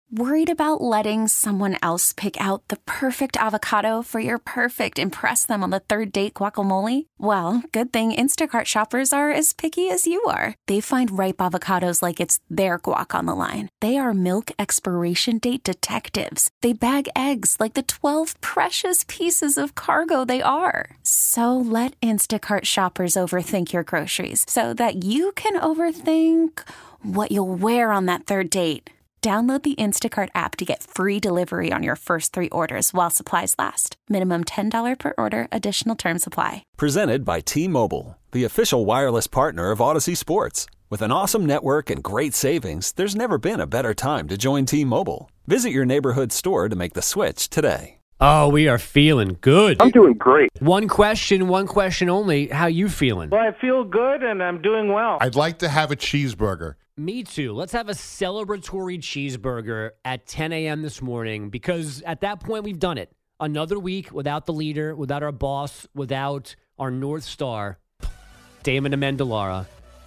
Worried about letting someone else pick out the perfect avocado for your perfect impress them on the third date guacamole? Well, good thing Instacart shoppers are as picky as you are. They find ripe avocados like it's their guac on the line. They are milk expiration date detectives. They bag eggs like the 12 precious pieces of cargo they are. So let Instacart shoppers overthink your groceries so that you can overthink what you'll wear on that third date. Download the Instacart app to get free delivery on your first 3 orders while supplies last. Minimum $10 per order. Additional terms apply. Presented by T-Mobile, the official wireless partner of Odyssey Sports. With an awesome network and great savings, there's never been a better time to join T-Mobile. Visit your neighborhood store to make the switch today. Oh, we are feeling good. I'm doing great. One question only. How you feeling? Well, I feel good and I'm doing well. I'd like to have a cheeseburger. Me too. Let's have a celebratory cheeseburger at 10 a.m. this morning because at that point we've done it. Another week without the leader, without our boss, without our North Star, Damon Amendolara,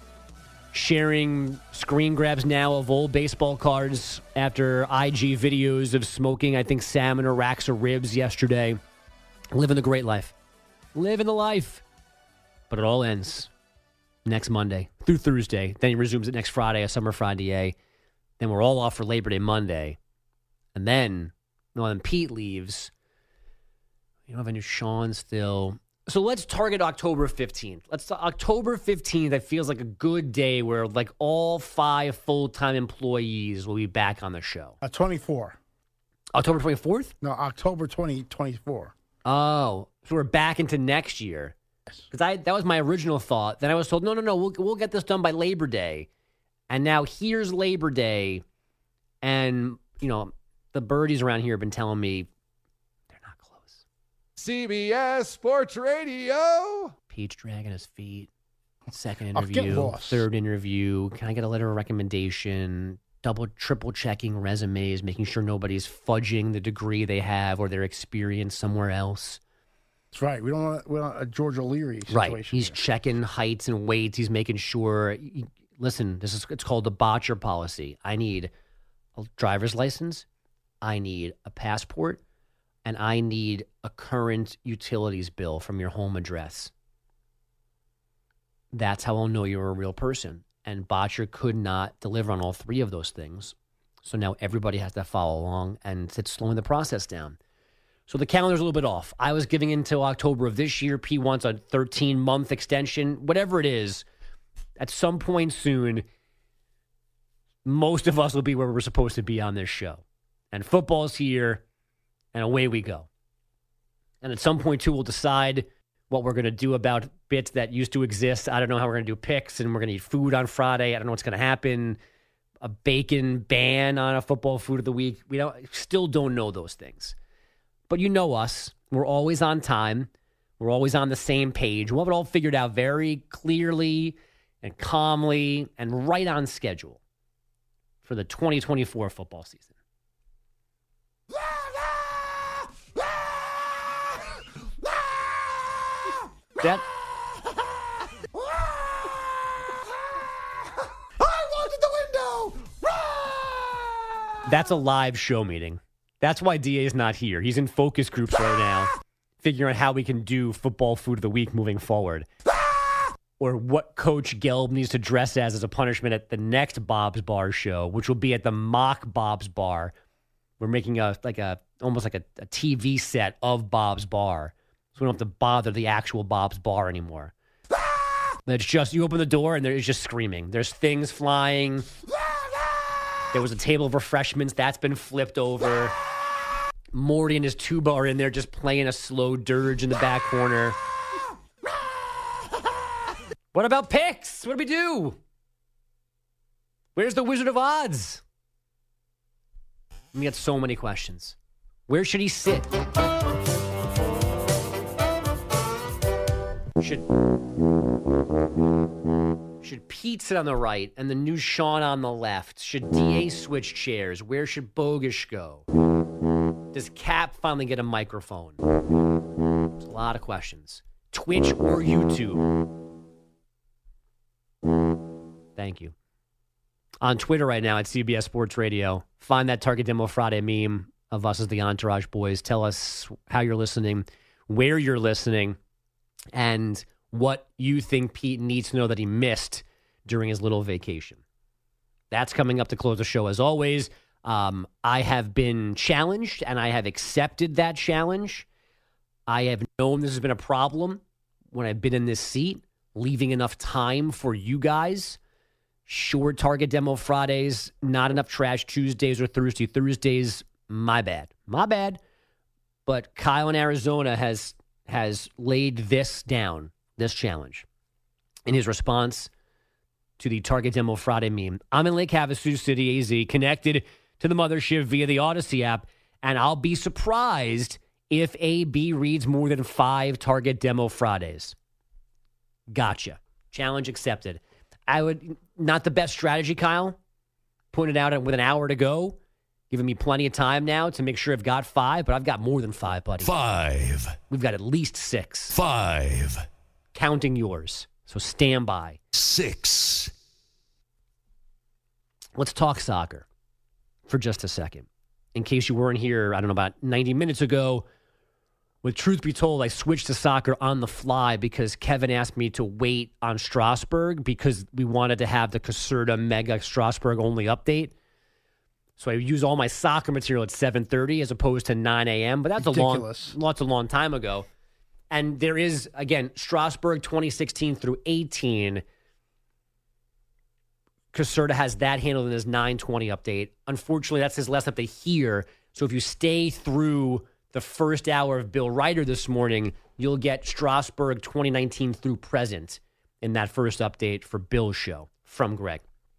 sharing screen grabs now of old baseball cards after IG videos of smoking, I think, salmon or racks of ribs yesterday. Living the great life. Living the life. But it all ends next Monday through Thursday. Then he resumes it next Friday, a summer Friday. Then we're all off for Labor Day Monday. And then Pete leaves. You don't have any Sean still. So let's target October 15th. October 15th, that feels like a good day where like all 5 full-time employees will be back on the show. 24. October 24th? No, October 2024. Oh, so we're back into next year. Because that was my original thought. Then I was told, no, we'll get this done by Labor Day. And now here's Labor Day. And, the birdies around here have been telling me they're not close. CBS Sports Radio. Pete's dragging his feet. Second I'll get interview. lost. Third interview. Can I get a letter of recommendation? Double, triple checking resumes, making sure nobody's fudging the degree they have or their experience somewhere else. That's right. We don't want a George O'Leary situation. Right. He's checking heights and weights. He's making sure. Listen, it's called the botcher policy. I need a driver's license. I need a passport. And I need a current utilities bill from your home address. That's how I'll know you're a real person. And Botcher could not deliver on all 3 of those things. So now everybody has to follow along, and it's slowing the process down. So the calendar's a little bit off. I was giving until October of this year. P wants a 13-month extension. Whatever it is, at some point soon, most of us will be where we're supposed to be on this show. And football's here, and away we go. And at some point, too, we'll decide what we're going to do about bits that used to exist. I don't know how we're going to do picks, and we're going to eat food on Friday. I don't know what's going to happen. A bacon ban on a football food of the week. Still don't know those things. But you know us. We're always on time. We're always on the same page. We'll have it all figured out very clearly and calmly and right on schedule for the 2024 football season. That... I walked in the window! That's a live show meeting. That's why DA is not here. He's in focus groups right now, figuring out how we can do football food of the week moving forward. Or what Coach Gelb needs to dress as a punishment at the next Bob's Bar show, which will be at the mock Bob's Bar. We're making almost like a TV set of Bob's Bar. So we don't have to bother the actual Bob's Bar anymore. It's just, you open the door and there's just screaming. There's things flying. There was a table of refreshments that's been flipped over. Morty and his tuba are in there just playing a slow dirge in the back corner. What about picks? What do we do? Where's the Wizard of Oz? We got so many questions. Where should he sit? Should Pete sit on the right and the new Sean on the left? Should DA switch chairs? Where should Bogish go? Does Cap finally get a microphone? There's a lot of questions. Twitch or YouTube? Thank you. on Twitter right now at CBS Sports Radio. Find that Target Demo Friday meme of us as the Entourage Boys. Tell us how you're listening, where you're listening, and what you think Pete needs to know that he missed during his little vacation. That's coming up to close the show as always. I have been challenged, and I have accepted that challenge. I have known this has been a problem when I've been in this seat, leaving enough time for you guys. Short Target Demo Fridays, not enough Trash Tuesdays or Thirsty Thursdays. My bad. But Kyle in Arizona has laid this down, this challenge, in his response to the Target Demo Friday meme. I'm in Lake Havasu City, AZ, connected to the mothership via the Odyssey app, and I'll be surprised if AB reads more than 5 Target Demo Fridays. Gotcha. Challenge accepted. Not the best strategy, Kyle. Pointed out with an hour to go, giving me plenty of time now to make sure I've got 5, but I've got more than 5, buddy. 5. We've got at least 6. 5. Counting yours. So stand by. 6. Let's talk soccer for just a second. In case you weren't here, I don't know, about 90 minutes ago, with truth be told, I switched to soccer on the fly because Kevin asked me to wait on Strasbourg because we wanted to have the Caserta Mega Strasbourg only update. So I used all my soccer material at 7:30 as opposed to 9 a.m., but that's ridiculous. a long time ago. And there is, again, Strasbourg 2016 through 18. Caserta has that handled in his 9:20 update. Unfortunately, that's his last update here. So if you stay through the first hour of Bill Ryder this morning, you'll get Strasbourg 2019 through present in that first update for Bill's show from Greg.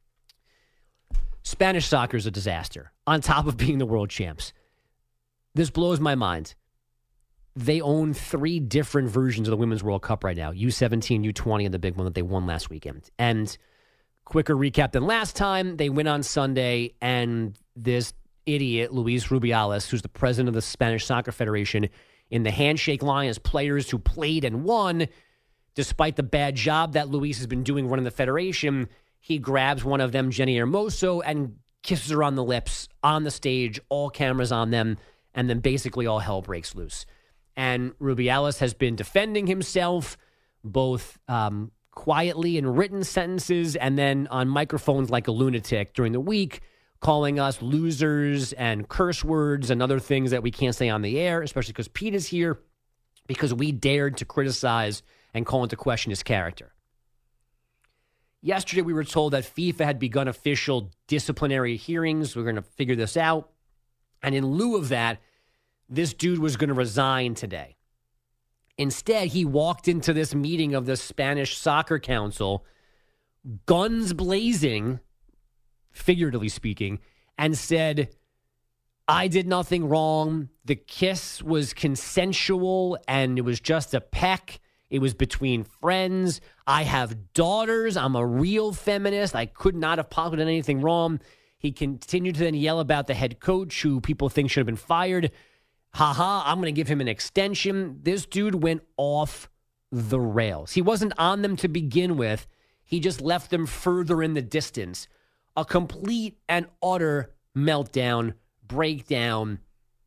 Spanish soccer is a disaster, on top of being the world champs. This blows my mind. They own 3 different versions of the Women's World Cup right now, U17, U20, and the big one that they won last weekend. And quicker recap than last time, they win on Sunday, and this idiot, Luis Rubiales, who's the president of the Spanish Soccer Federation, in the handshake line as players who played and won, despite the bad job that Luis has been doing running the federation, he grabs one of them, Jenny Hermoso, and kisses her on the lips on the stage, all cameras on them, and then basically all hell breaks loose. And Rubiales has been defending himself, both quietly in written sentences and then on microphones like a lunatic during the week, calling us losers and curse words and other things that we can't say on the air, especially because Pete is here, because we dared to criticize and call into question his character. Yesterday, we were told that FIFA had begun official disciplinary hearings. We're going to figure this out. And in lieu of that, this dude was going to resign today. Instead, he walked into this meeting of the Spanish Soccer Council, guns blazing, figuratively speaking, and said, I did nothing wrong. The kiss was consensual, and it was just a peck. It was between friends. I have daughters. I'm a real feminist. I could not have possibly done anything wrong. He continued to then yell about the head coach, who people think should have been fired. I'm going to give him an extension. This dude went off the rails. He wasn't on them to begin with. He just left them further in the distance. A complete and utter meltdown, breakdown,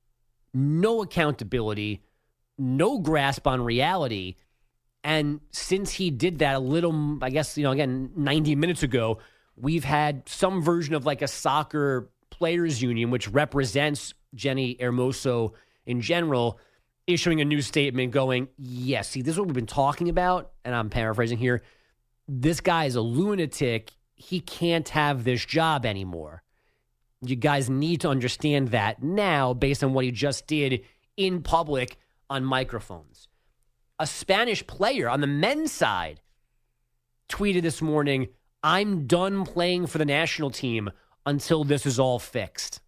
no accountability, no grasp on reality. And since he did that a little, I guess, again, 90 minutes ago, we've had some version of like a soccer players union, which represents Jenny Hermoso in general, issuing a new statement going, yes, see, this is what we've been talking about, and I'm paraphrasing here. This guy is a lunatic. He can't have this job anymore. You guys need to understand that now based on what he just did in public on microphones. A Spanish player on the men's side tweeted this morning, I'm done playing for the national team until this is all fixed.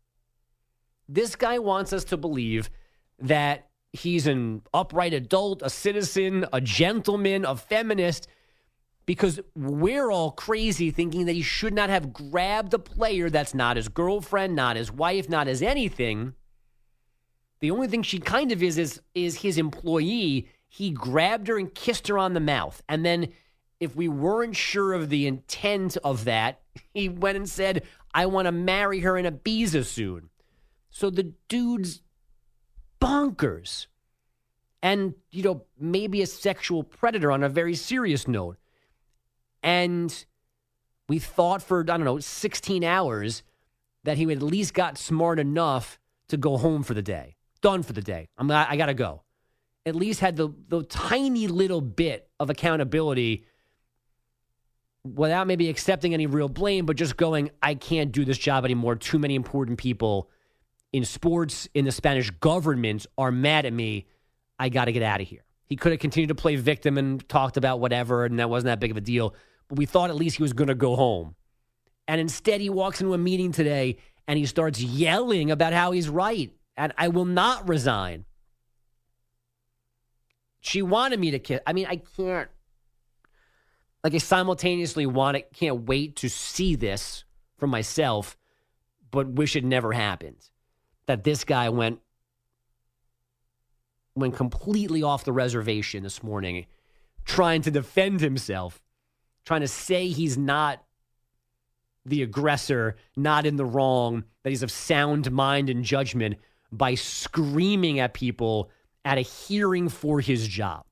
This guy wants us to believe that he's an upright adult, a citizen, a gentleman, a feminist, because we're all crazy thinking that he should not have grabbed a player that's not his girlfriend, not his wife, not his anything. The only thing she kind of is his employee. He grabbed her and kissed her on the mouth. And then if we weren't sure of the intent of that, He went and said, I want to marry her in Ibiza soon. So the dude's bonkers. And, maybe a sexual predator on a very serious note. And we thought for, 16 hours that he would at least got smart enough to go home for the day. Done for the day. I got to go. At least had the tiny little bit of accountability without maybe accepting any real blame, but just going, I can't do this job anymore. Too many important people in sports, in the Spanish government are mad at me. I got to get out of here. He could have continued to play victim and talked about whatever, and that wasn't that big of a deal. But we thought at least he was going to go home. And instead, he walks into a meeting today, and he starts yelling about how he's right. And I will not resign. She wanted me to kiss. I mean, I can't. I simultaneously can't wait to see this for myself, but wish it never happened. That this guy went completely off the reservation this morning, trying to defend himself, trying to say he's not the aggressor, not in the wrong, that he's of sound mind and judgment by screaming at people at a hearing for his job.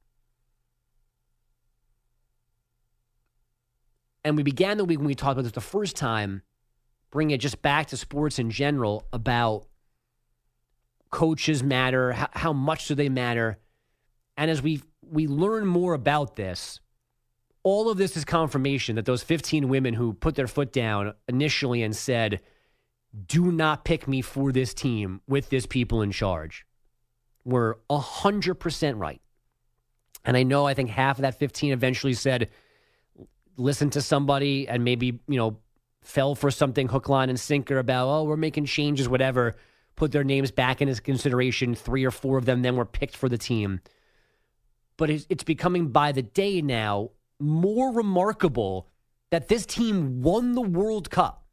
And we began the week when we talked about this the first time, bringing it just back to sports in general about coaches matter, how much do they matter? And as we learn more about this, all of this is confirmation that those 15 women who put their foot down initially and said, do not pick me for this team with this people in charge, were 100% right. And I think half of that 15 eventually said, listen to somebody and maybe, fell for something hook, line, and sinker about, we're making changes, whatever, put their names back in his consideration. 3 or 4 of them then were picked for the team. But it's becoming by the day now more remarkable that this team won the World Cup.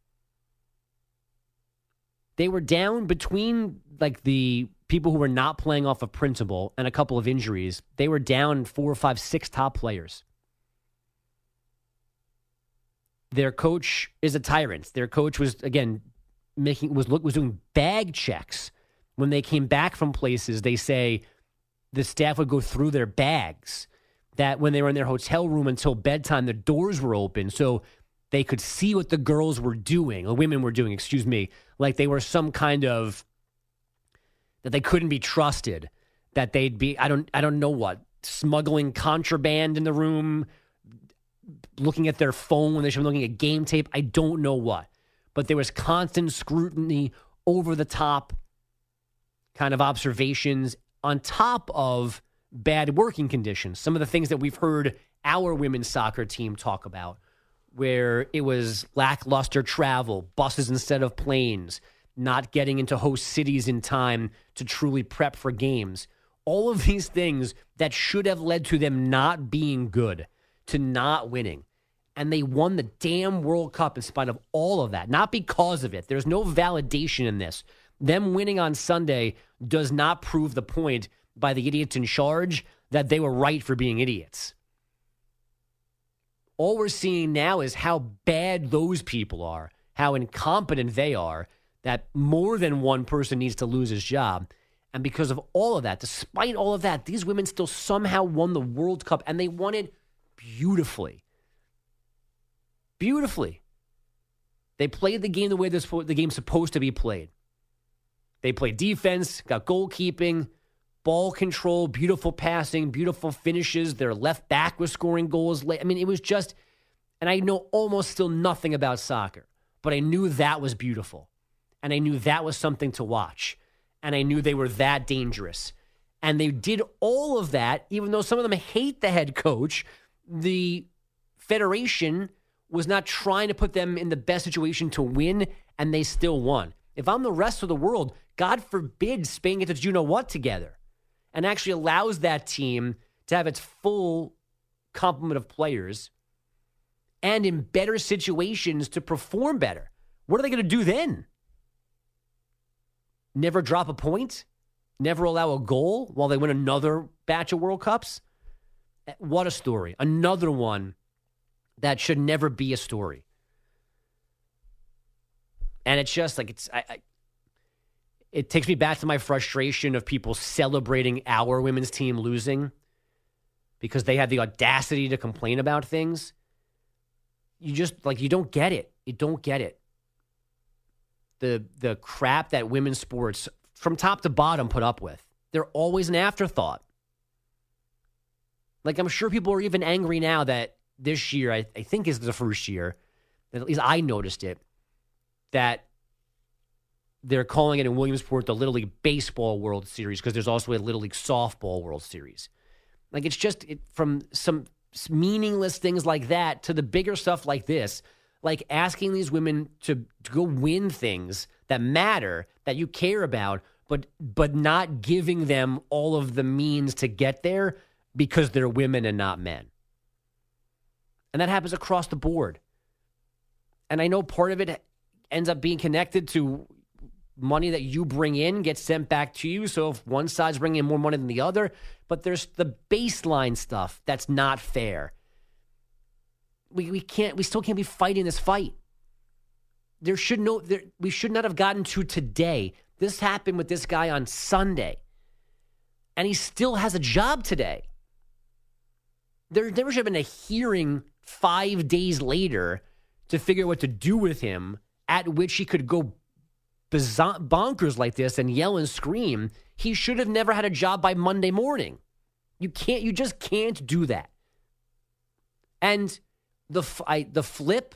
They were down between the people who were not playing off of principle and a couple of injuries. They were down 4, 5, 6 top players. Their coach is a tyrant. Their coach was, again, was doing bag checks. When they came back from places, they say the staff would go through their bags, that when they were in their hotel room until bedtime, the doors were open so they could see what the girls were doing, or women were doing, like they were some kind of, that they couldn't be trusted, that they'd be, I don't know what, smuggling contraband in the room, looking at their phone when they should be looking at game tape. I don't know what. But there was constant scrutiny, over the top kind of observations on top of bad working conditions. Some of the things that we've heard our women's soccer team talk about, where it was lackluster travel, buses instead of planes, not getting into host cities in time to truly prep for games. All of these things that should have led to them not being good, to not winning. And they won the damn World Cup in spite of all of that. Not because of it. There's no validation in this. Them winning on Sunday does not prove the point by the idiots in charge that they were right for being idiots. All we're seeing now is how bad those people are, how incompetent they are, that more than one person needs to lose his job. And because of all of that, despite all of that, these women still somehow won the World Cup, and they won it beautifully. Beautifully. They played the game the way the game's supposed to be played. They played defense, got goalkeeping, ball control, beautiful passing, beautiful finishes. Their left back was scoring goals. I mean, it was just, and I know almost still nothing about soccer, but I knew that was beautiful. And I knew that was something to watch. And I knew they were that dangerous. And they did all of that, even though some of them hate the head coach. The federation was not trying to put them in the best situation to win, and they still won. If I'm the rest of the world, God forbid Spain gets its you-know-what together and actually allows that team to have its full complement of players and in better situations to perform better. What are they going to do then? Never drop a point? Never allow a goal while they win another batch of World Cups? What a story. Another one that should never be a story. And it's just like it takes me back to my frustration of people celebrating our women's team losing because they had the audacity to complain about things. You just, like, you don't get it. You don't get it. The crap that women's sports from top to bottom put up with. They're always an afterthought. Like, I'm sure people are even angry now that this year, I think is the first year, at least I noticed it, that they're calling it in Williamsport the Little League Baseball World Series because there's also a Little League Softball World Series. Like, it's just from some meaningless things like that to the bigger stuff like this, like asking these women to go win things that matter, that you care about, but not giving them all of the means to get there because they're women and not men. And that happens across the board. And I know part of it ends up being connected to money that you bring in gets sent back to you. So if one side's bringing in more money than the other, but there's the baseline stuff that's not fair. We still can't be fighting this fight. We should not have gotten to today. This happened with this guy on Sunday, and he still has a job today. There never should have been a hearing 5 days later to figure out what to do with him, at which he could go bonkers like this and yell and scream. He should have never had a job by Monday morning. You just can't do that. And the flip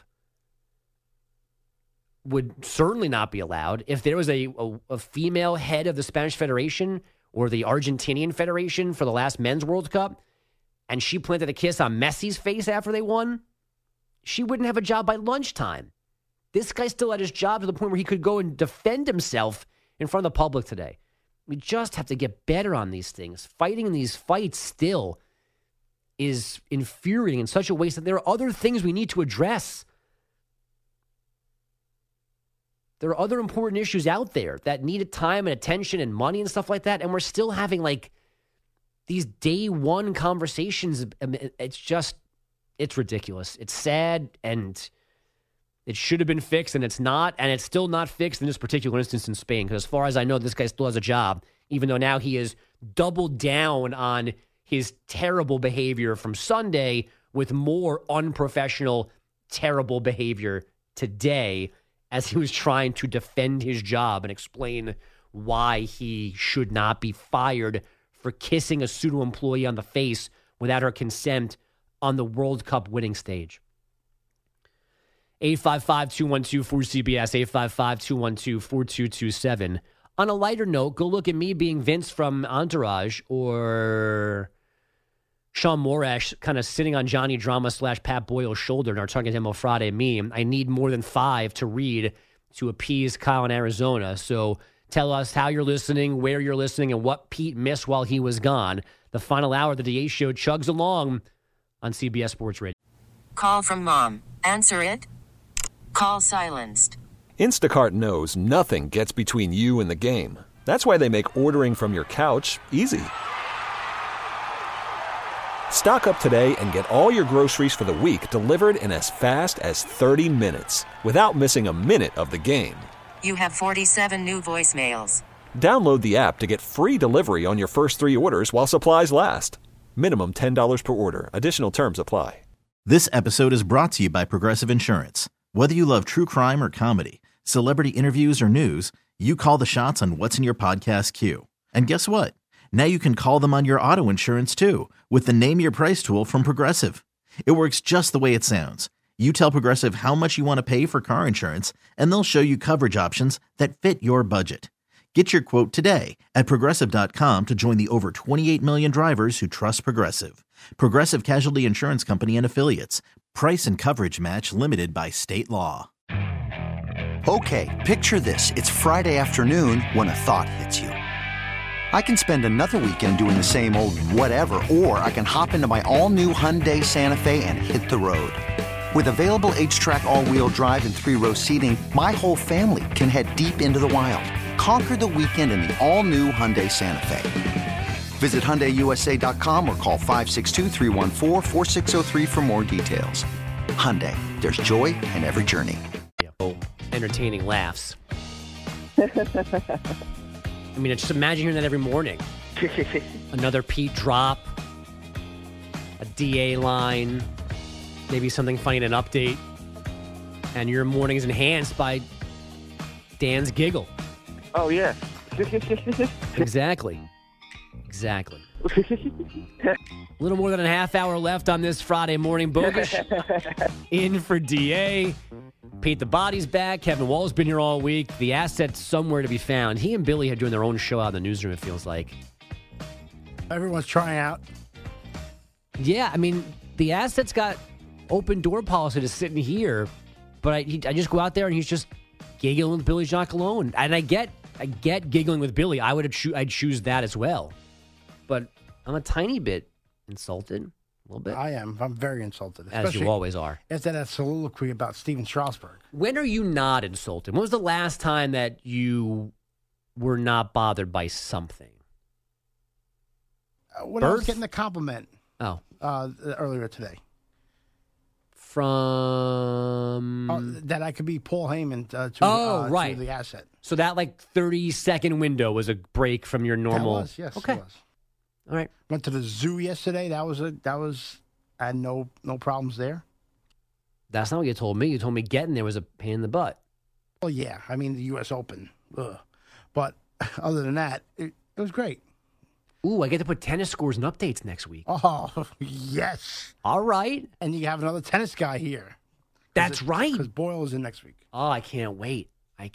would certainly not be allowed. If there was a female head of the Spanish Federation or the Argentinian Federation for the last Men's World Cup, and she planted a kiss on Messi's face after they won, she wouldn't have a job by lunchtime. This guy still had his job to the point where he could go and defend himself in front of the public today. We just have to get better on these things. Fighting these fights still is infuriating in such a way that there are other things we need to address. There are other important issues out there that needed time and attention and money and stuff like that, and we're still having like these day one conversations. I mean, it's ridiculous. It's sad, and it should have been fixed, and it's not, and it's still not fixed in this particular instance in Spain, because as far as I know, this guy still has a job, even though now he has doubled down on his terrible behavior from Sunday with more unprofessional, terrible behavior today as he was trying to defend his job and explain why he should not be fired for kissing a pseudo-employee on the face without her consent on the World Cup winning stage. 855-212-4CBS, 855-212-4227. On a lighter note, go look at me being Vince from Entourage or Sean Morash kind of sitting on Johnny Drama / Pat Boyle's shoulder in our Targetemo Friday meme. I need more than 5 to read to appease Kyle in Arizona. So tell us how you're listening, where you're listening, and what Pete missed while he was gone. The final hour of the DA show chugs along on CBS Sports Radio. Call from mom. Answer it. Call silenced. Instacart knows nothing gets between you and the game. That's why they make ordering from your couch easy. Stock up today and get all your groceries for the week delivered in as fast as 30 minutes without missing a minute of the game. You have 47 new voicemails. Download the app to get free delivery on your first 3 orders while supplies last. Minimum $10 per order. Additional terms apply. This episode is brought to you by Progressive Insurance. Whether you love true crime or comedy, celebrity interviews or news, you call the shots on what's in your podcast queue. And guess what? Now you can call them on your auto insurance too with the Name Your Price tool from Progressive. It works just the way it sounds. You tell Progressive how much you want to pay for car insurance, and they'll show you coverage options that fit your budget. Get your quote today at Progressive.com to join the over 28 million drivers who trust Progressive. Progressive Casualty Insurance Company and Affiliates. Price and coverage match limited by state law. Okay, picture this. It's Friday afternoon when a thought hits you. I can spend another weekend doing the same old whatever, or I can hop into my all-new Hyundai Santa Fe and hit the road. With available H-Track all-wheel drive and 3-row seating, my whole family can head deep into the wild. Conquer the weekend in the all-new Hyundai Santa Fe. Visit HyundaiUSA.com or call 562-314-4603 for more details. Hyundai, there's joy in every journey. entertaining laughs. I mean, just imagine hearing that every morning. Another Pete drop, a DA line, maybe something funny in an update, and your morning is enhanced by Dan's giggle. Oh, yeah. Exactly. A little more than a half hour left on this Friday morning. Bogusch in for DA. Pete the Body's back. Kevin Wall's been here all week. The asset's somewhere to be found. He and Billy are doing their own show out in the newsroom, it feels like. Everyone's trying out. Yeah, I mean, the asset's got open door policy to sit in here, but I just go out there and he's just giggling with Billy Jacquelone. And I get giggling with Billy. I'd choose that as well. But I'm a tiny bit insulted, a little bit. I am. I'm very insulted. As you always are. After that soliloquy about Steven Strasburg. When are you not insulted? When was the last time that you were not bothered by something? When I was getting a compliment earlier today. From? That I could be Paul Heyman to the asset. So that 30-second window was a break from your normal. That was, yes. Okay. It was. All right. Went to the zoo yesterday. I had no problems there. That's not what you told me. You told me getting there was a pain in the butt. Well, yeah. I mean, the U.S. Open. Ugh. But other than that, it was great. Ooh, I get to put tennis scores and updates next week. Oh, yes. All right. And you have another tennis guy here. That's right. Because Boyle is in next week. Oh, I can't wait.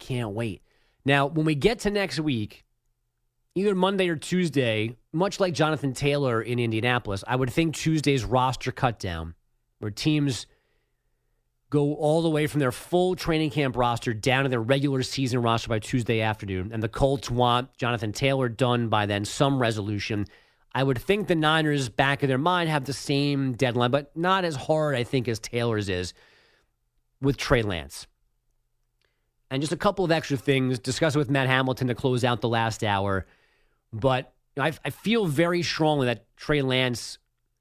Now, when we get to next week, either Monday or Tuesday, much like Jonathan Taylor in Indianapolis, I would think Tuesday's roster cut down, where teams go all the way from their full training camp roster down to their regular season roster by Tuesday afternoon. And the Colts want Jonathan Taylor done by then, some resolution. I would think the Niners, back of their mind, have the same deadline, but not as hard, I think, as Taylor's is with Trey Lance. And just a couple of extra things, discuss it with Matt Hamilton to close out the last hour. But I feel very strongly that Trey Lance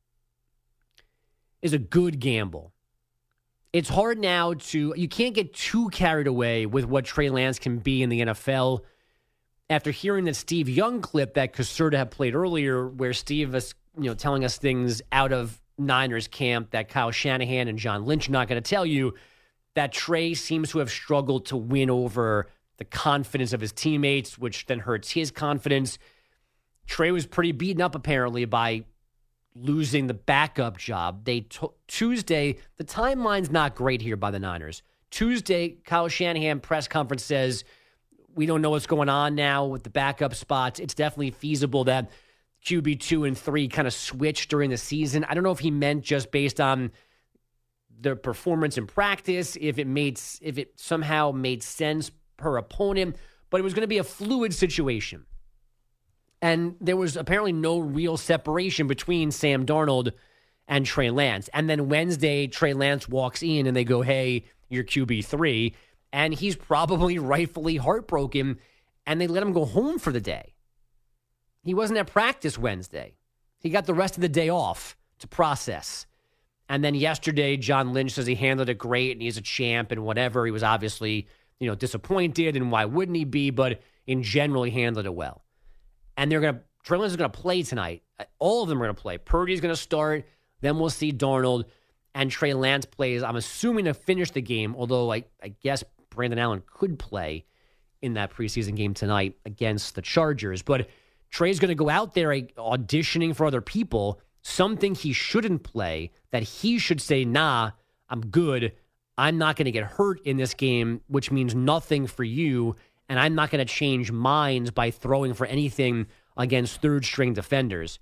is a good gamble. It's hard now you can't get too carried away with what Trey Lance can be in the NFL. After hearing that Steve Young clip that Caserta had played earlier, where Steve was telling us things out of Niners camp that Kyle Shanahan and John Lynch are not going to tell you, that Trey seems to have struggled to win over the confidence of his teammates, which then hurts his confidence. Trey was pretty beaten up, apparently, by losing the backup job. Tuesday, the timeline's not great here by the Niners. Tuesday, Kyle Shanahan press conference says, we don't know what's going on now with the backup spots. It's definitely feasible that QB 2 and 3 kind of switch during the season. I don't know if he meant just based on their performance in practice, if it somehow made sense per opponent, but it was going to be a fluid situation. And there was apparently no real separation between Sam Darnold and Trey Lance. And then Wednesday, Trey Lance walks in and they go, hey, you're QB3. And he's probably rightfully heartbroken, and they let him go home for the day. He wasn't at practice Wednesday. He got the rest of the day off to process. And then yesterday, John Lynch says he handled it great and he's a champ and whatever. He was obviously, disappointed, and why wouldn't he be? But in general, he handled it well. And Trey Lance is going to play tonight. All of them are going to play. Purdy's going to start. Then we'll see Darnold, and Trey Lance plays, I'm assuming, to finish the game, although I guess Brandon Allen could play in that preseason game tonight against the Chargers. But Trey's going to go out there auditioning for other people, something he shouldn't play, that he should say, nah, I'm good. I'm not going to get hurt in this game, which means nothing for you, and I'm not going to change minds by throwing for anything against third-string defenders.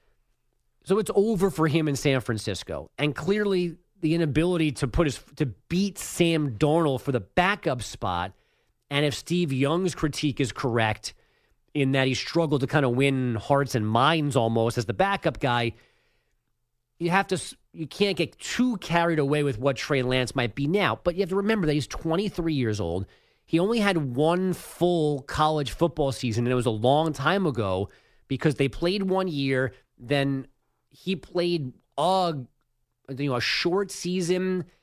So it's over for him in San Francisco. And clearly the inability to beat Sam Darnold for the backup spot, and if Steve Young's critique is correct in that he struggled to kind of win hearts and minds almost as the backup guy, you can't get too carried away with what Trey Lance might be now. But you have to remember that he's 23 years old. He only had one full college football season, and it was a long time ago because they played 1 year. Then he played a short season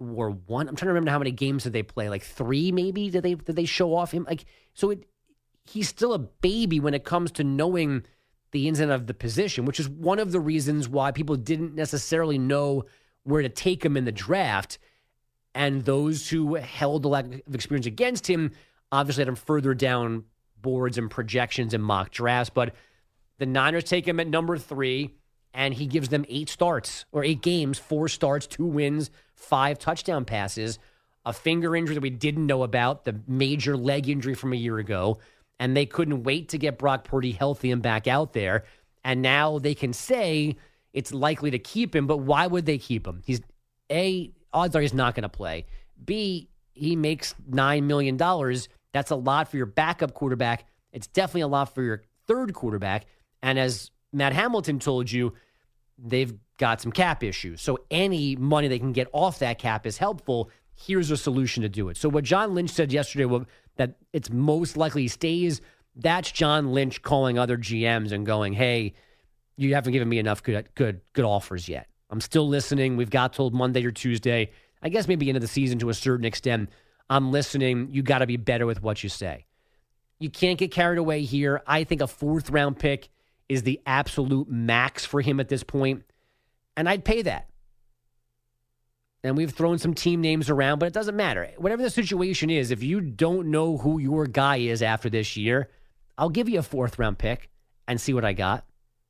or one. I'm trying to remember how many games did they play? Like 3 maybe? Did they show off him? Like, so he's still a baby when it comes to knowing the ins and outs of the position, which is one of the reasons why people didn't necessarily know where to take him in the draft. And those who held the lack of experience against him obviously had him further down boards and projections and mock drafts. But the Niners take him at number 3, and he gives them 8 starts or 8 games, 4 starts, 2 wins, 5 touchdown passes, a finger injury that we didn't know about, the major leg injury from a year ago. And they couldn't wait to get Brock Purdy healthy and back out there. And now they can say it's likely to keep him, but why would they keep him? He's A, odds are he's not going to play. B, he makes $9 million. That's a lot for your backup quarterback. It's definitely a lot for your third quarterback. And as Matt Hamilton told you, they've got some cap issues. So any money they can get off that cap is helpful. Here's a solution to do it. So what John Lynch said yesterday, that it's most likely he stays, that's John Lynch calling other GMs and going, hey, you haven't given me enough good offers yet. I'm still listening. We've got till Monday or Tuesday. I guess maybe into the season to a certain extent. I'm listening. You got to be better with what you say. You can't get carried away here. I think a 4th-round pick is the absolute max for him at this point, and I'd pay that. And we've thrown some team names around, but it doesn't matter. Whatever the situation is, if you don't know who your guy is after this year, I'll give you a 4th-round pick and see what I got.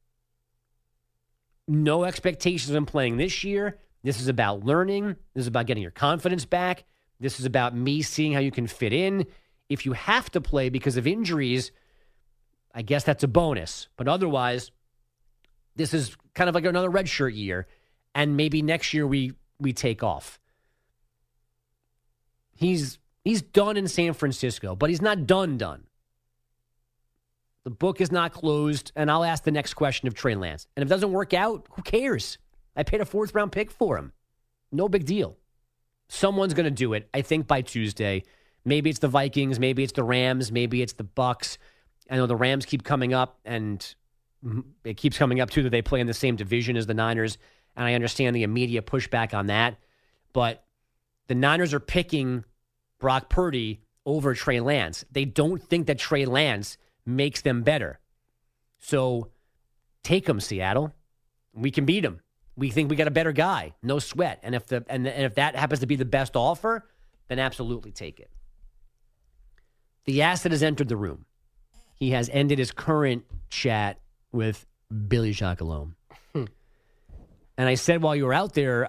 No expectations of him playing this year. This is about learning. This is about getting your confidence back. This is about me seeing how you can fit in. If you have to play because of injuries, I guess that's a bonus. But otherwise, this is kind of like another redshirt year. And maybe next year we take off. He's done in San Francisco, but he's not done. The book is not closed, and I'll ask the next question of Trey Lance. And if it doesn't work out, who cares? I paid a 4th-round pick for him. No big deal. Someone's going to do it, I think, by Tuesday. Maybe it's the Vikings, maybe it's the Rams, maybe it's the Bucs. I know the Rams keep coming up, and it keeps coming up, too, that they play in the same division as the Niners, and I understand the immediate pushback on that. But the Niners are picking Brock Purdy over Trey Lance. They don't think that Trey Lance makes them better. So take them, Seattle. We can beat them. We think we got a better guy. No sweat. And if that happens to be the best offer, then absolutely take it. The asset has entered the room. He has ended his current chat with Billy Jacquelone. And I said while you were out there,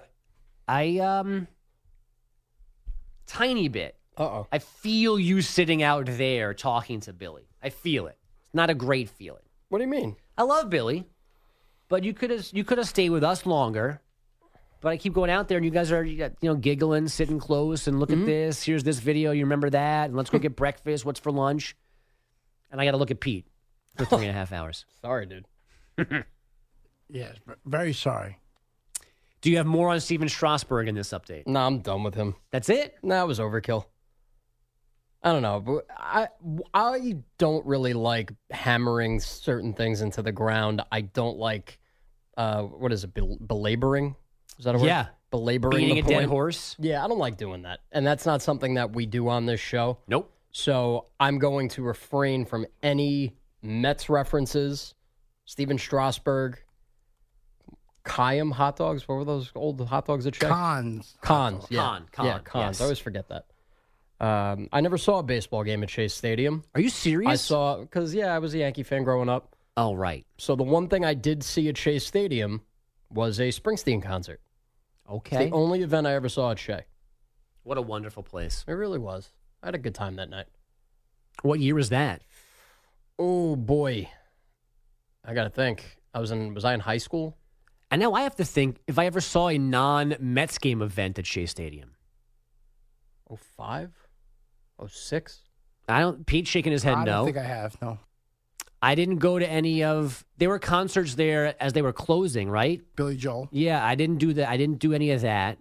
tiny bit. I feel you sitting out there talking to Billy. I feel it. It's not a great feeling. What do you mean? I love Billy, but you could have stayed with us longer. But I keep going out there, and you guys are giggling, sitting close, and look at this. Here's this video. You remember that? And let's go get breakfast. What's for lunch? And I got to look at Pete for 3.5 hours. Sorry, dude. Yes, very sorry. Do you have more on Steven Strasburg in this update? No, I'm done with him. That's it? No, it was overkill. I don't know, but I don't really like hammering certain things into the ground. I don't like, what is it, belaboring? Is that a word? Yeah. Belaboring beating the a point. dead horse? Yeah, I don't like doing that. And that's not something that we do on this show. Nope. So I'm going to refrain from any Mets references, Steven Strasburg, Chaim hot dogs. What were those old hot dogs at Czech? Cons. Yeah. Con. Yeah, Cons. Yes. I always forget that. I never saw a baseball game at Chase Stadium. Are you serious? I saw, because, I was a Yankee fan growing up. Oh, right. So the one thing I did see at Chase Stadium was a Springsteen concert. Okay. It's the only event I ever saw at Shea. What a wonderful place. It really was. I had a good time that night. What year was that? Oh, boy. I got to think. Was I in high school? And now I have to think if I ever saw a non-Mets game event at Shea Stadium. 05? 06? Pete's shaking his head no. I don't think I have, no. I didn't go to any of, there were concerts there as they were closing, right? Billy Joel. Yeah, I didn't do that. I didn't do any of that.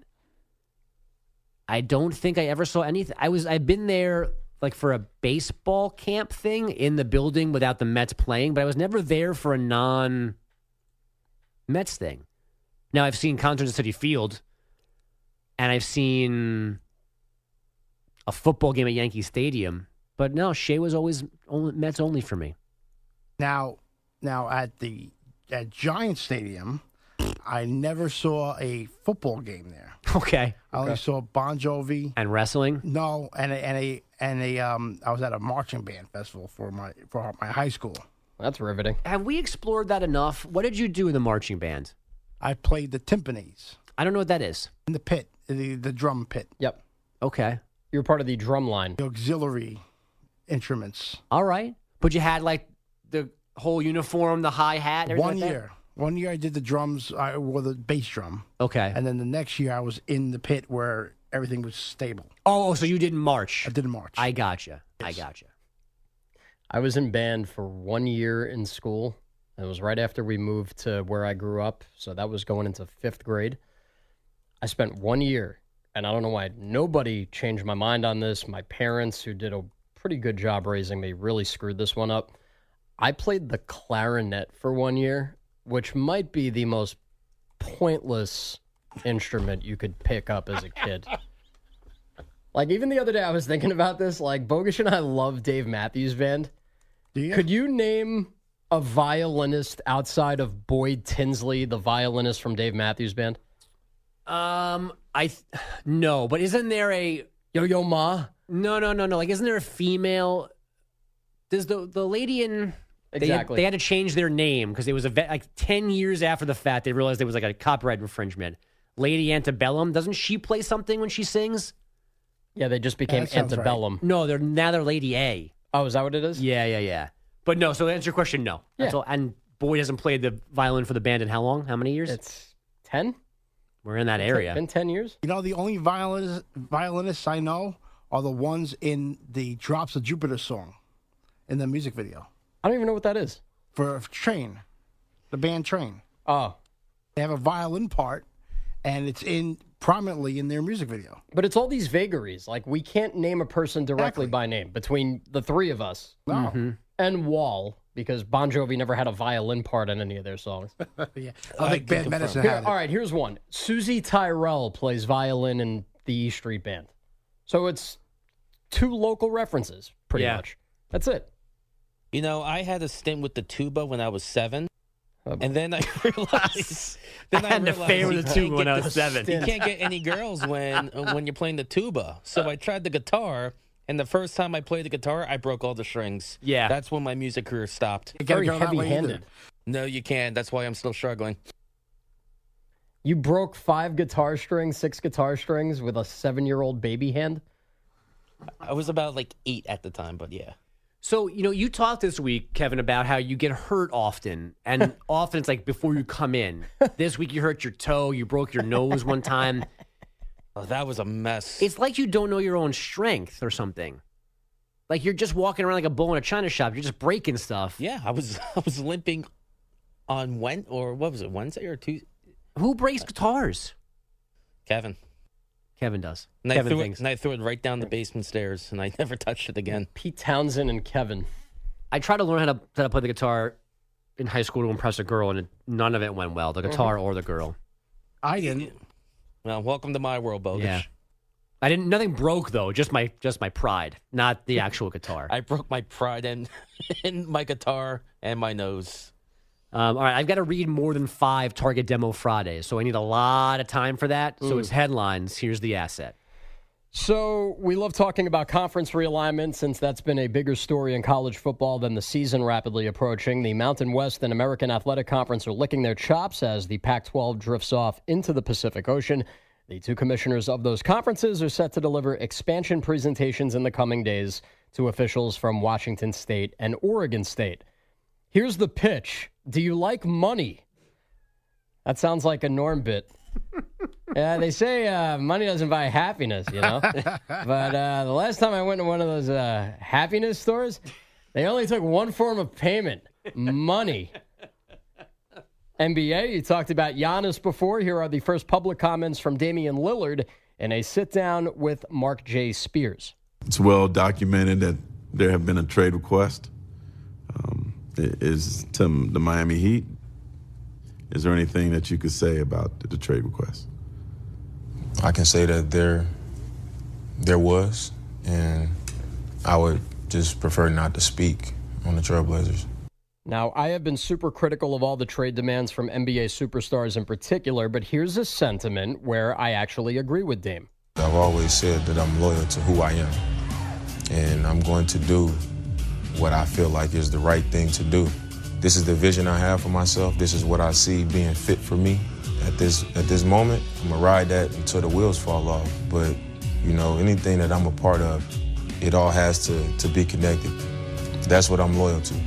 I don't think I ever saw anything. I've been there like for a baseball camp thing in the building without the Mets playing, but I was never there for a non-Mets thing. Now I've seen concerts at Citi Field and I've seen a football game at Yankee Stadium. But no, Shea was always Mets only for me. Now at Giant Stadium, I never saw a football game there. Okay. I only saw Bon Jovi and wrestling. No, and I was at a marching band festival for my high school. That's riveting. Have we explored that enough? What did you do in the marching band? I played the timpanis. I don't know what that is. In the pit, the drum pit. Yep. Okay. You're part of the drum line. The auxiliary instruments. All right. But you had like the whole uniform, the hi hat, and everything. 1 year. 1 year I did the drums. I wore the bass drum. Okay. And then the next year I was in the pit where everything was stable. Oh, so you didn't march? I didn't march. I gotcha. Yes. I gotcha. I was in band for 1 year in school. It was right after we moved to where I grew up. So that was going into 5th grade. I spent 1 year, and I don't know why nobody changed my mind on this. My parents, who did a pretty good job raising me, really screwed this one up. I played the clarinet for 1 year, which might be the most pointless instrument you could pick up as a kid. Like, even the other day I was thinking about this. Like, Bogusch and I love Dave Matthews Band. Do you? Could you name a violinist outside of Boyd Tinsley, the violinist from Dave Matthews Band? No, but isn't there a Yo-Yo Ma? No. Like, isn't there a female? Does the lady in Exactly. They had to change their name because it was like 10 years after the fact they realized there was like a copyright infringement. Lady Antebellum, doesn't she play something when she sings? Yeah, they just became Antebellum. Right. No, they're Lady A. Oh, is that what it is? Yeah. But no, so to answer your question, no. Yeah. That's all. And Boyd hasn't played the violin for the band in how long? How many years? It's 10? We're in that area. It's been 10 years? You know, the only violinists I know are the ones in the Drops of Jupiter song in the music video. I don't even know what that is. For Train, the band Train. Oh. They have a violin part, and it's prominently in their music video. But it's all these vagaries. Like, we can't name a person directly by name between the three of us. No. Mm-hmm. And Wall, because Bon Jovi never had a violin part in any of their songs. Yeah. I think Bad Medicine had it. All right, here's one. Susie Tyrell plays violin in the E Street Band. So it's two local references, pretty much. That's it. You know, I had a stint with the tuba when I was 7. And then I realized... I had an affair with the tuba when I was 7. You can't get any girls when you're playing the tuba. So I tried the guitar, and the first time I played the guitar, I broke all the strings. Yeah. That's when my music career stopped. Very heavy-handed. No, you can't. That's why I'm still struggling. You broke 5 guitar strings, 6 guitar strings with a 7-year-old baby hand? I was about like 8 at the time, but yeah. So, you know, you talked this week, Kevin, about how you get hurt often. And often it's like before you come in. This week you hurt your toe. You broke your nose one time. Oh, that was a mess. It's like you don't know your own strength or something. Like you're just walking around like a bull in a china shop. You're just breaking stuff. Yeah, I was limping on Wednesday or Tuesday? Who breaks guitars? Kevin. Kevin does. And Kevin I threw it right down the basement stairs, and I never touched it again. Pete Townsend and Kevin. I tried to learn how to play the guitar in high school to impress a girl, and none of it went well, the guitar or the girl. I didn't. Well, welcome to my world, Bogusch. Yeah. I didn't. Nothing broke though. Just my pride, not the actual guitar. I broke my pride in my guitar and my nose. All right, I've got to read more than 5 Target Demo Fridays, so I need a lot of time for that. So it's headlines. Here's the asset. So we love talking about conference realignment since that's been a bigger story in college football than the season rapidly approaching. The Mountain West and American Athletic Conference are licking their chops as the Pac-12 drifts off into the Pacific Ocean. The 2 commissioners of those conferences are set to deliver expansion presentations in the coming days to officials from Washington State and Oregon State. Here's the pitch. Do you like money? That sounds like a Norm bit. Yeah, they say money doesn't buy happiness, you know? But the last time I went to one of those happiness stores, they only took one form of payment, money. NBA, you talked about Giannis before. Here are the first public comments from Damian Lillard in a sit-down with Mark J. Spears. It's well documented that there have been a trade request. Is to the Miami Heat. Is there anything that you could say about the trade request? I can say that there was, and I would just prefer not to speak on the Trailblazers. Now, I have been super critical of all the trade demands from NBA superstars in particular, but here's a sentiment where I actually agree with Dame. I've always said that I'm loyal to who I am, and I'm going to do what I feel like is the right thing to do. This is the vision I have for myself. This is what I see being fit for me at this moment. I'm going to ride that until the wheels fall off. But, you know, anything that I'm a part of, it all has to be connected. That's what I'm loyal to.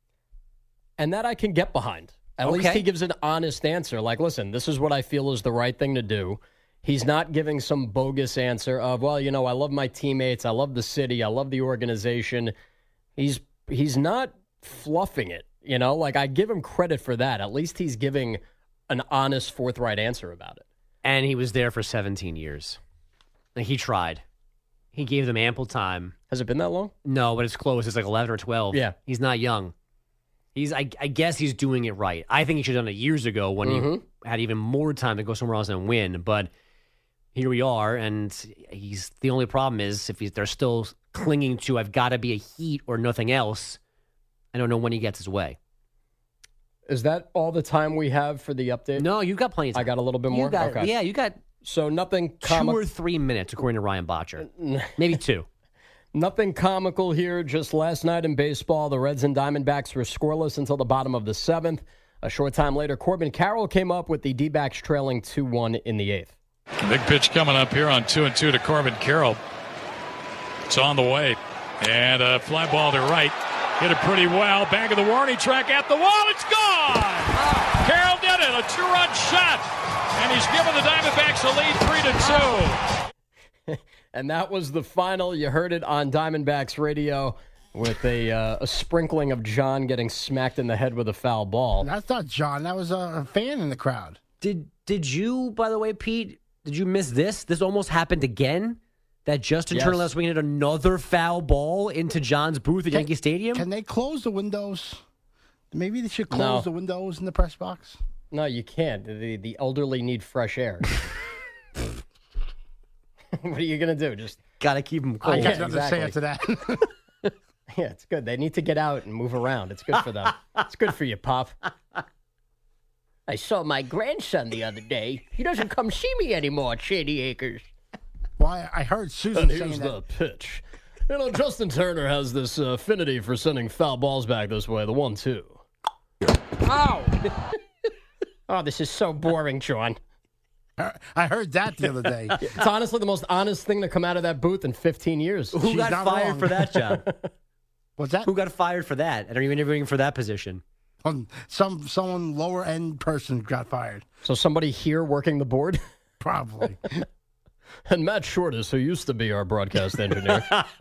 And that I can get behind. At least he gives an honest answer. Like, listen, this is what I feel is the right thing to do. He's not giving some bogus answer of, well, you know, I love my teammates, I love the city, I love the organization. He's not fluffing it, you know? Like, I give him credit for that. At least he's giving an honest, forthright answer about it. And he was there for 17 years. Like, he tried. He gave them ample time. Has it been that long? No, but it's close. It's like 11 or 12. Yeah. He's not young. I guess he's doing it right. I think he should have done it years ago when he had even more time to go somewhere else and win. But here we are, and the only problem is if they're still clinging to I've got to be a Heat or nothing else, I don't know when he gets his way. Is that all the time we have for the update? No, you've got plenty of time. I got a little bit more? Okay. Yeah, you got so nothing 2 or 3 minutes, according to Ryan Botcher. Maybe 2. Nothing comical here. Just last night in baseball, the Reds and Diamondbacks were scoreless until the bottom of the 7th. A short time later, Corbin Carroll came up with the D-backs trailing 2-1 in the 8th. Big pitch coming up here on 2-2 to Corbin Carroll. It's on the way. And a fly ball to right. Hit it pretty well. Back of the warning track at the wall. It's gone! Carroll did it. A 2-run shot. And he's given the Diamondbacks a lead 3-2. And that was the final. You heard it on Diamondbacks radio with a sprinkling of John getting smacked in the head with a foul ball. That's not John. That was a fan in the crowd. Did you, by the way, Pete, did you miss this? This almost happened again? That Justin Turner last week hit another foul ball into John's booth at Yankee Stadium? Can they close the windows? Maybe they should close the windows in the press box. No, you can't. The elderly need fresh air. What are you going to do? Just got to keep them cold. I got nothing to say after that. Yeah, it's good. They need to get out and move around. It's good for them. It's good for you, Pop. I saw my grandson the other day. He doesn't come see me anymore at Shady Acres. Well, I heard Susan saying here's that. the pitch. You know, Justin Turner has this affinity for sending foul balls back this way. The 1-2. Ow! Oh, this is so boring, John. I heard that the other day. It's honestly the most honest thing to come out of that booth in 15 years. Who got fired for that, John? What's that? Who got fired for that? And are you interviewing for that position? Someone lower end person got fired. So somebody here working the board? Probably. And Matt Shortis, who used to be our broadcast engineer.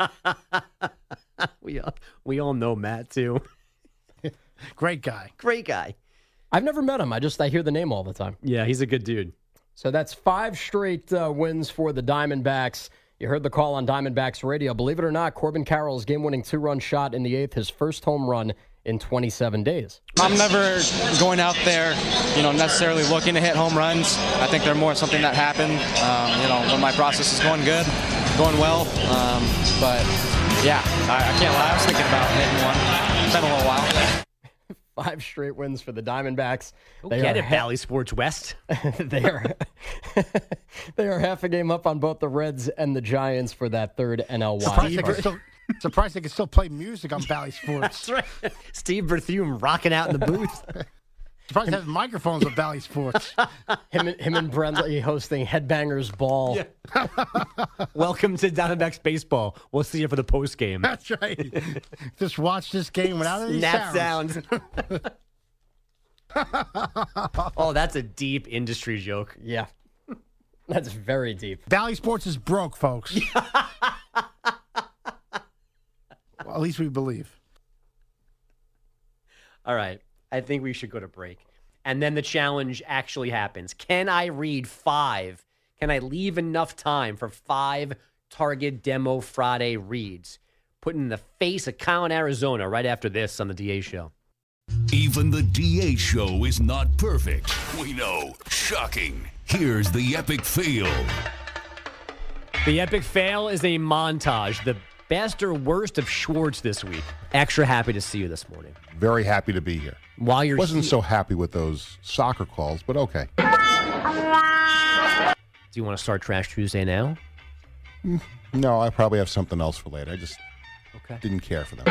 We all know Matt, too. Great guy. Great guy. I've never met him. I hear the name all the time. Yeah, he's a good dude. So that's 5 straight wins for the Diamondbacks. You heard the call on Diamondbacks radio. Believe it or not, Corbin Carroll's game-winning 2-run shot in the 8th, his first home run in 27 days. I'm never going out there, necessarily looking to hit home runs. I think they're more something that happened, when my process is going good, going well. But, yeah, I can't lie. I was thinking about hitting one. It's been a little while. 5 straight wins for the Diamondbacks. They get it, Bally Sports West. They are half a game up on both the Reds and the Giants for that third NL wild. Surprised they can still play music on Bally Sports. That's right. Steve Berthiaume rocking out in the booth. Surprised they have microphones at Bally Sports. him and Brentley hosting Headbangers Ball. Yeah. Welcome to Diamondbacks baseball. We'll see you for the post game. That's right. Just watch this game without any sounds. Oh, that's a deep industry joke. Yeah. That's very deep. Bally Sports is broke, folks. Well, at least we believe. All right. I think we should go to break. And then the challenge actually happens. Can I read 5? Can I leave enough time for 5 Target Demo Friday reads? Put in the face of Kyle in Arizona right after this on the DA Show. Even the DA Show is not perfect. We know. Shocking. Here's the epic fail. The epic fail is a montage. The best or worst of Schwartz this week. Extra happy to see you this morning. Very happy to be here. While you're Wasn't so happy with those soccer calls, but okay. Do you want to start Trash Tuesday now? No, I probably have something else for later. I just didn't care for them.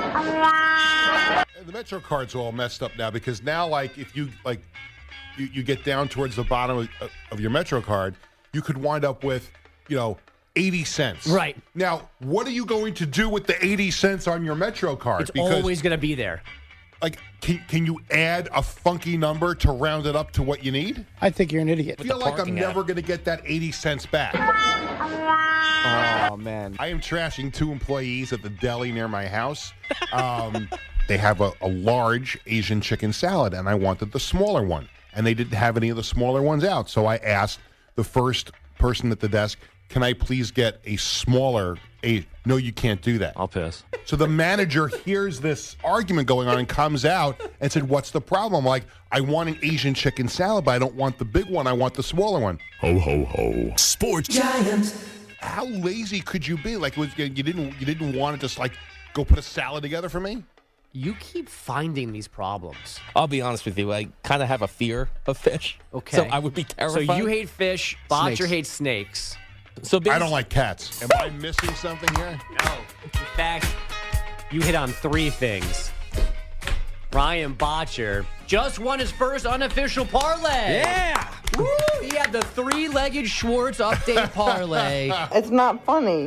The Metro cards are all messed up now because now, like, if you you get down towards the bottom of your Metro card, you could wind up with, 80 cents. Right. Now, what are you going to do with the 80 cents on your Metro card? It's always going to be there. Like, can you add a funky number to round it up to what you need? I think you're an idiot. I feel like I'm never going to get that 80 cents back. Oh, man. I am trashing 2 employees at the deli near my house. They have a large Asian chicken salad, and I wanted the smaller one. And they didn't have any of the smaller ones out. So I asked the first person at the desk, can I please get a smaller No, you can't do that. I'll pass. So the manager hears this argument going on and comes out and said, what's the problem? I'm like, I want an Asian chicken salad, but I don't want the big one. I want the smaller one. Ho, ho, ho. Sports Giants. How lazy could you be? Like, you didn't want to just, like, go put a salad together for me? You keep finding these problems. I'll be honest with you. I kind of have a fear of fish. Okay. So I would be terrified. So you hate fish. Botcher hates snakes. So I don't like cats. Am I missing something here? No. In fact, you hit on 3 things. Ryan Botcher just won his first unofficial parlay. Yeah. Woo! He had the 3-legged Schwartz update parlay. It's not funny.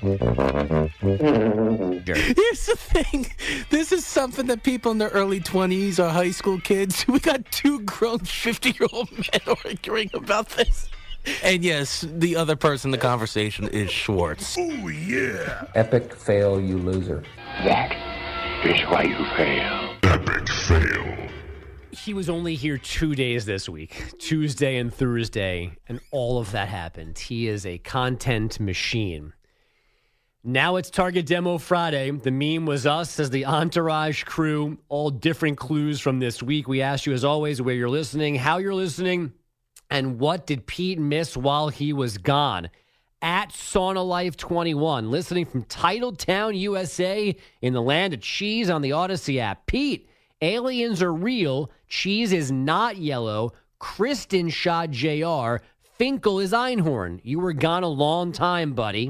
Here's the thing. This is something that people in their early 20s or high school kids, we got 2 grown 50-year-old men arguing about this. And yes, the other person in the conversation is Schwartz. Oh, yeah. Epic fail, you loser. That is why you fail. Epic fail. He was only here 2 days this week, Tuesday and Thursday, and all of that happened. He is a content machine. Now it's Target Demo Friday. The meme was us as the Entourage crew, all different clues from this week. We asked you, as always, where you're listening, how you're listening, and what did Pete miss while he was gone? At Sauna Life 21, listening from Titletown, USA, in the land of cheese on the Odyssey app. Pete, aliens are real. Cheese is not yellow. Kristen shot JR. Finkel is Einhorn. You were gone a long time, buddy.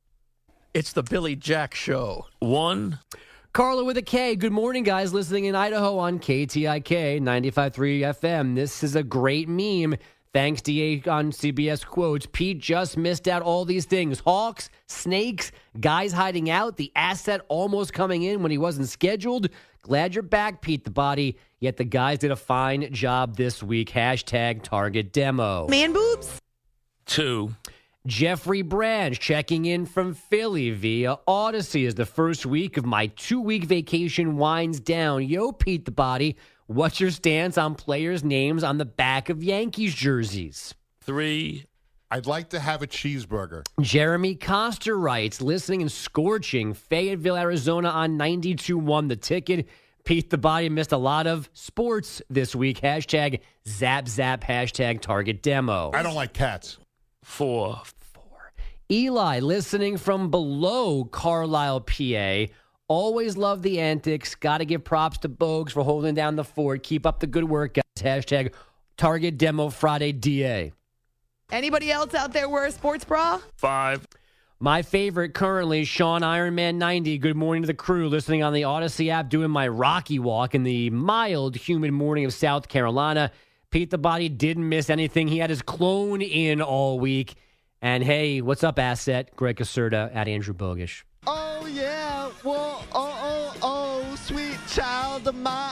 It's the Billy Jack Show. 1. Carla with a K. Good morning, guys. Listening in Idaho on KTIK 95.3 FM. This is a great meme. Thanks, DA on CBS Quotes. Pete just missed out all these things. Hawks, snakes, guys hiding out, the asset almost coming in when he wasn't scheduled. Glad you're back, Pete the Body. Yet the guys did a fine job this week. Hashtag Target Demo. Man boobs. 2. Jeffrey Branch checking in from Philly via Odyssey as the first week of my 2-week vacation winds down. Yo, Pete the Body, what's your stance on players' names on the back of Yankees jerseys? 3. I'd like to have a cheeseburger. Jeremy Coster writes, listening and scorching Fayetteville, Arizona on 92.1 The Ticket. Pete the Body missed a lot of sports this week. Hashtag Zap Zap. Hashtag Target Demo. I don't like cats. 4. Eli, listening from below Carlisle, PA. Always love the antics. Got to give props to Bogues for holding down the fort. Keep up the good work, guys. Hashtag Target Demo Friday DA. Anybody else out there wear a sports bra? 5. My favorite currently, Sean Ironman 90. Good morning to the crew. Listening on the Odyssey app, doing my Rocky Walk in the mild, humid morning of South Carolina. Pete the Body didn't miss anything. He had his clone in all week. And hey, what's up, Asset? Greg Caserta at Andrew Bogish. Oh, yeah. Whoa, sweet child of mine.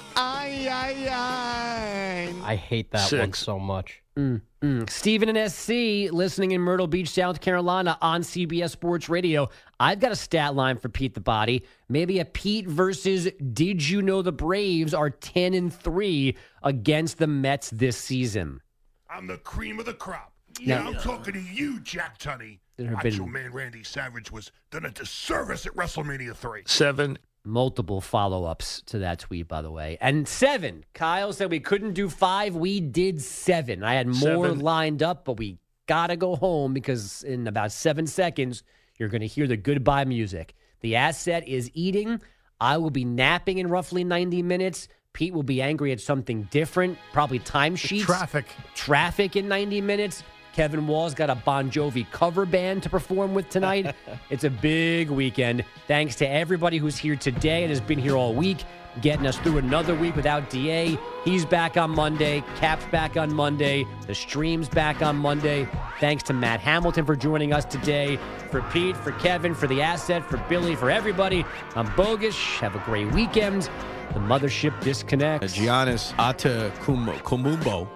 I hate that 6. one so much. Stephen and SC, listening in Myrtle Beach, South Carolina on CBS Sports Radio. I've got a stat line for Pete the Body. Maybe a Pete versus did you know the Braves are 10-3 against the Mets this season? I'm the cream of the crop. Yeah, I'm talking to you, Jack Tunney. Macho Man Randy Savage was done a disservice at WrestleMania 3. 7. Multiple follow-ups to that tweet, by the way. And 7. Kyle said we couldn't do 5. We did 7. I had more 7. lined up, but we got to go home because in about 7 seconds, you're going to hear the goodbye music. The asset is eating. I will be napping in roughly 90 minutes. Pete will be angry at something different, probably timesheets. Traffic in 90 minutes. Kevin Wall's got a Bon Jovi cover band to perform with tonight. It's a big weekend. Thanks to everybody who's here today and has been here all week, getting us through another week without DA. He's back on Monday. Cap's back on Monday. The stream's back on Monday. Thanks to Matt Hamilton for joining us today. For Pete, for Kevin, for the asset, for Billy, for everybody, I'm Bogusch. Have a great weekend. The mothership disconnects. Giannis Antetokounmpo.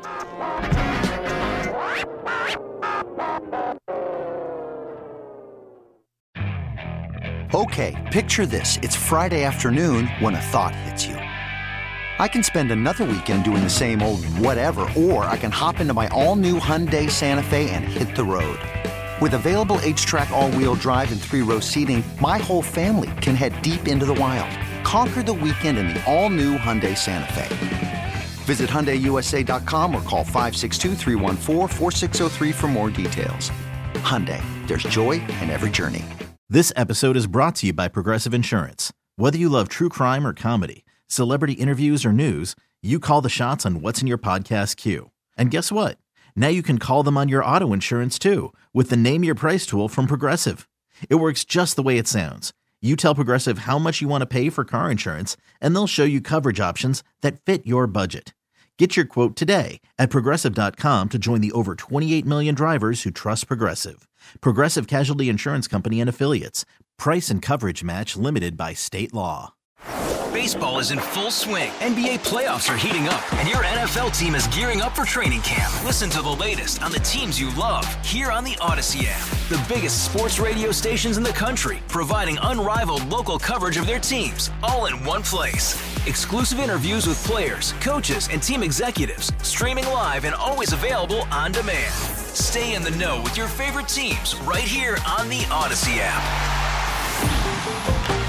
Okay, picture this. It's Friday afternoon when a thought hits you. I can spend another weekend doing the same old whatever, or I can hop into my all-new Hyundai Santa Fe and hit the road. With available H-Track all-wheel drive and 3-row seating, my whole family can head deep into the wild. Conquer the weekend in the all-new Hyundai Santa Fe. Visit HyundaiUSA.com or call 562-314-4603 for more details. Hyundai, there's joy in every journey. This episode is brought to you by Progressive Insurance. Whether you love true crime or comedy, celebrity interviews or news, you call the shots on what's in your podcast queue. And guess what? Now you can call them on your auto insurance too with the Name Your Price tool from Progressive. It works just the way it sounds. You tell Progressive how much you want to pay for car insurance, and they'll show you coverage options that fit your budget. Get your quote today at Progressive.com to join the over 28 million drivers who trust Progressive. Progressive Casualty Insurance Company and Affiliates. Price and coverage match limited by state law. Baseball is in full swing. NBA playoffs are heating up, and your NFL team is gearing up for training camp. Listen to the latest on the teams you love here on the Odyssey app. The biggest sports radio stations in the country, providing unrivaled local coverage of their teams, all in one place. Exclusive interviews with players, coaches, and team executives, streaming live and always available on demand. Stay in the know with your favorite teams right here on the Odyssey app.